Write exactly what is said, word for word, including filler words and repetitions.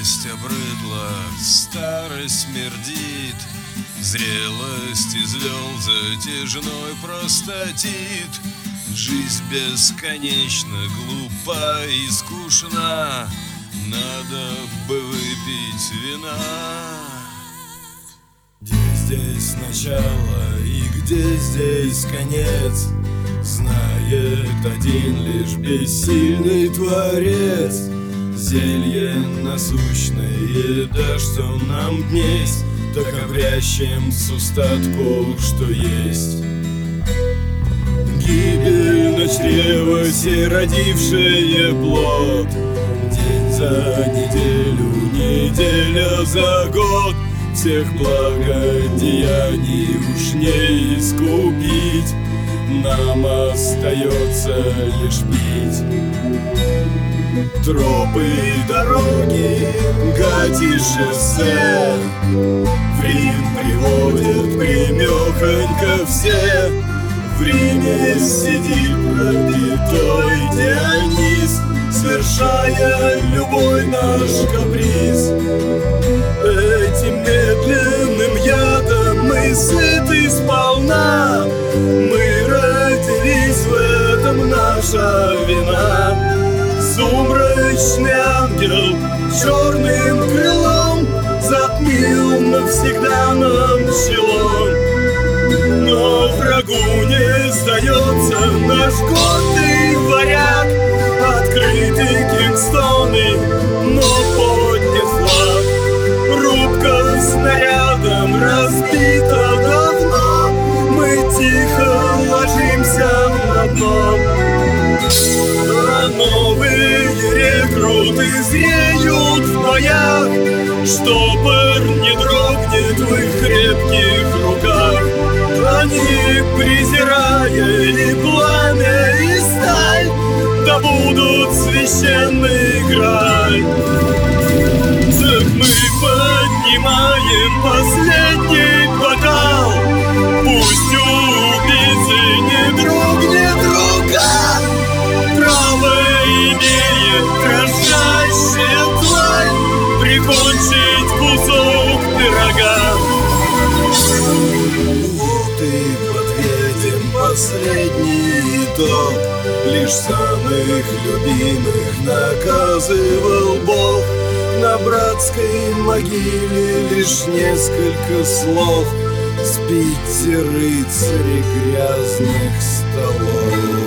Молодость обрыдла, старость смердит, зрелость извел затяжной простатит. Жизнь бесконечно глупа и скучна, надо бы выпить вина. Где здесь начало и где здесь конец, знает один лишь бессильный Творец. Зелье насущное, да что нам днесь, так обрящем с устатку, что есть. Гибель на чрево сей родившее плод, день за неделю, неделя за год. Всех благодеяний уж не искупить, нам остается лишь пить. Тропы, дороги, гати, шоссе в Рим приводят примехонько все. В Риме сидит пропитой Дионис, свершая любой наш каприз. Этим медленным ядом мы сыты сполна, мы родились, в этом наша вина. Сумрачный ангел черным крылом затмил навсегда нам чело. Но врагу не сдается наш гордый варяг, открытый Кингстоны, но поднят флаг. Рубка снарядом разбита давно, мы тихо ложимся на дно. А новые рекруты зреют в боях, штопор не дрогнет в их крепких руках. Они, презирая и пламя, и сталь, добудут священный Грааль. Так мы поднимаем последний бокал, пусть у убийцы не дрогнет рука. Право имеет крошащая тварь прикончить кусок пирога. Вот и подведем последний итог, лишь самых любимых наказывал Бог. На братской могиле лишь несколько слов: спите, рыцари грязных столов.